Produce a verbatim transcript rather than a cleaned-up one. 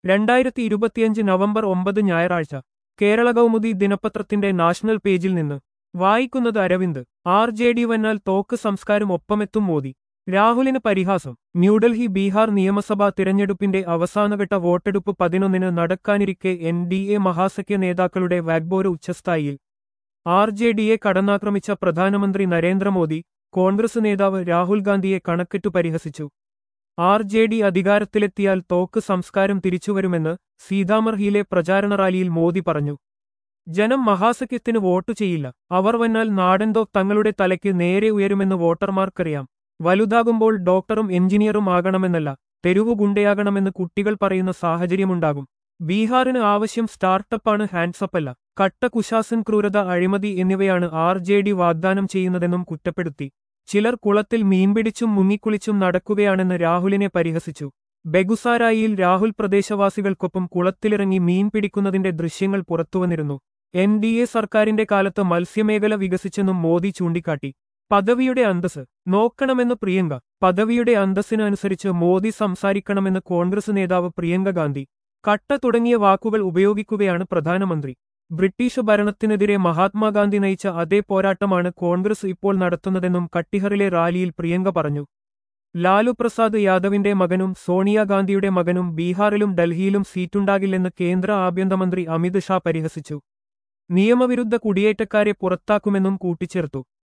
രണ്ടായിരത്തി ഇരുപത്തിയഞ്ച് നവംബർ ഒമ്പത് ഞായറാഴ്ച കേരള കൗമുദി ദിനപത്രത്തിന്റെ നാഷണൽ പേജിൽ നിന്ന് വായിക്കുന്നത് അരവിന്ദ്. ആർ ജെ ഡി വന്നാൽ തോക്ക് സംസ്കാരം ഒപ്പമെത്തും മോദി. രാഹുലിന് പരിഹാസം. ന്യൂഡൽഹി. ബീഹാർ നിയമസഭാ തിരഞ്ഞെടുപ്പിന്റെ അവസാനഘട്ട വോട്ടെടുപ്പ് പതിനൊന്നിന് നടക്കാനിരിക്കെ എൻ ഡി എ മഹാസഖ്യ നേതാക്കളുടെ വാഗ്ബോര് ഉച്ചസ്ഥായിയിൽ. ആർ ജെ ഡിയെ കടന്നാക്രമിച്ച പ്രധാനമന്ത്രി നരേന്ദ്രമോദി കോൺഗ്രസ് നേതാവ് രാഹുൽ ഗാന്ധിയെ കണക്കിട്ടു പരിഹസിച്ചു. ആർ ജെ ഡി അധികാരത്തിലെത്തിയാൽ തോക്ക് സംസ്കാരം തിരിച്ചുവരുമെന്ന് സീതാമർഹിയിലെ പ്രചാരണ റാലിയിൽ മോദി പറഞ്ഞു. ജനം മഹാസഖ്യത്തിന് വോട്ടു ചെയ്യില്ല. അവർ വന്നാൽ നാടൻതോ തങ്ങളുടെ തലയ്ക്ക് നേരെ ഉയരുമെന്ന് വോട്ടർമാർക്കറിയാം. വലുതാകുമ്പോൾ ഡോക്ടറും എഞ്ചിനീയറും ആകണമെന്നല്ല, തെരുവു ഗുണ്ടയാകണമെന്ന് കുട്ടികൾ പറയുന്ന സാഹചര്യമുണ്ടാകും. ബീഹാറിന് ആവശ്യം സ്റ്റാർട്ടപ്പാണ്, ഹാൻഡ്സപ്പല്ല. കട്ട കുശാസൻ, ക്രൂരത, അഴിമതി എന്നിവയാണ് ആർ ജെ ഡി വാഗ്ദാനം ചെയ്യുന്നതെന്നും കുറ്റപ്പെടുത്തി. ചിലർ കുളത്തിൽ മീൻപിടിച്ചും മുങ്ങിക്കുളിച്ചും നടക്കുകയാണെന്ന് രാഹുലിനെ പരിഹസിച്ചു. ബെഗുസാരായിയിൽ രാഹുൽ പ്രദേശവാസികൾക്കൊപ്പം കുളത്തിലിറങ്ങി മീൻ പിടിക്കുന്നതിന്റെ ദൃശ്യങ്ങൾ പുറത്തുവന്നിരുന്നു. എൻ ഡി എ സർക്കാരിന്റെ കാലത്ത് മത്സ്യമേഖല വികസിച്ചെന്നും മോദി ചൂണ്ടിക്കാട്ടി. പദവിയുടെ അന്തസ് നോക്കണമെന്ന് പ്രിയങ്ക. പദവിയുടെ അന്തസ്സിന് അനുസരിച്ച് മോദി സംസാരിക്കണമെന്ന് കോൺഗ്രസ് നേതാവ് പ്രിയങ്ക ഗാന്ധി. കട്ട തുടങ്ങിയ വാക്കുകൾ ഉപയോഗിക്കുകയാണ് പ്രധാനമന്ത്രി. ബ്രിട്ടീഷ് ഭരണത്തിനെതിരെ മഹാത്മാഗാന്ധി നയിച്ച അതേ പോരാട്ടമാണ് കോൺഗ്രസ് ഇപ്പോൾ നടത്തുന്നതെന്നും കട്ടിഹറിലെ റാലിയിൽ പ്രിയങ്ക പറഞ്ഞു. ലാലു പ്രസാദ് യാദവിന്റെ മകനും സോണിയാഗാന്ധിയുടെ മകനും ബീഹാറിലും ഡൽഹിയിലും സീറ്റുണ്ടാകില്ലെന്ന് കേന്ദ്ര ആഭ്യന്തരമന്ത്രി അമിത് ഷാ പരിഹസിച്ചു. നിയമവിരുദ്ധ കുടിയേറ്റക്കാരെ പുറത്താക്കുമെന്നും കൂട്ടിച്ചേർത്തു.